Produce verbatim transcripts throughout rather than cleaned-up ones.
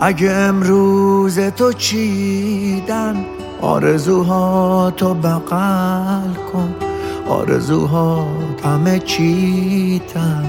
اگه امروز تو چیدن آرزوها تو بغل کن، آرزوها همه چیتن.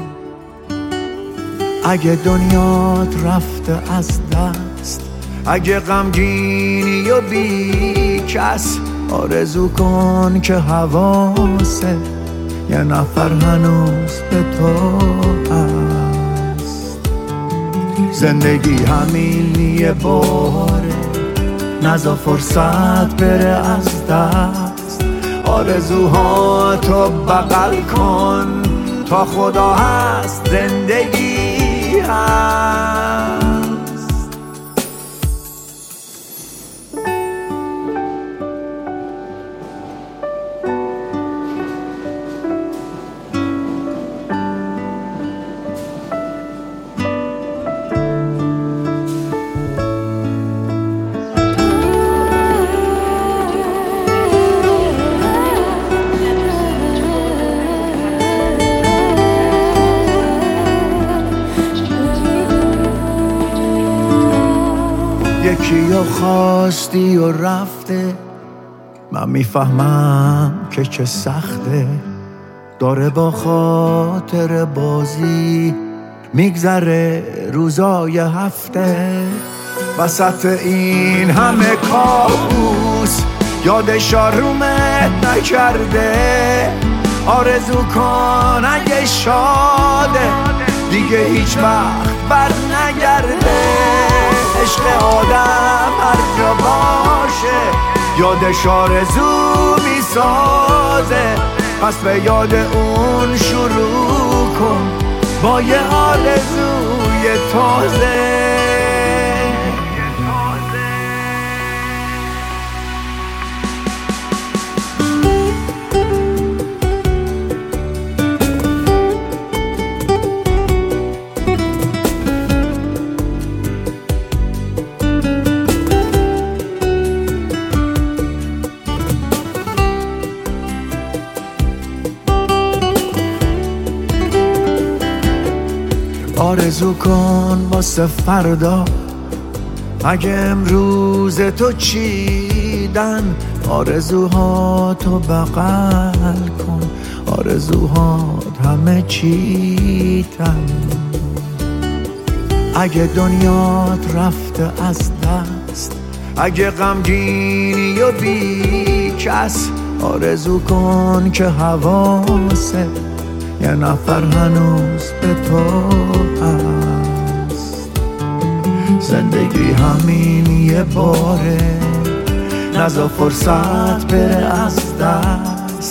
اگه دنیات رفته از دست، اگه غمگینی و بی کس، آرزو کن که حواسه یه نفر هنوز به تو هست. زندگی همین یه باره، نذار فرصت بره از دست. آرزوها تو بغل کن، تا خدا هست زندگی هست. یکی رو خواستی و رفته، من میفهمم که چه سخته. داره با خاطر بازی میگذره روزای هفته. وسط این همه کابوس یادش آرومت نکرده. آرزو کن اگه شاده دیگه هیچ وقت بر نگرده. عشق آدم هر جا باشه یادش آرزو میسازه. پس به یاد اون شروع کن با یه آرزوی تازه. آرزو کن واسه فردا، اگه امروز تو چیدن آرزوها تو بغل کن، آرزوها همه چیتن. اگه دنیات رفته از دست، اگه غمگینی و بی کس، آرزو کن که حواسه یه نفر هنوز به تو هست. زندگی همین یه باره، نذار فرصت بره از دست.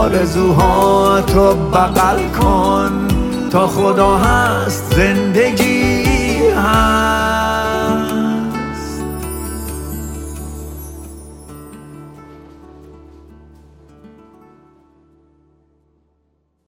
آرزوها تو بغل کن تا خدا هست زندگی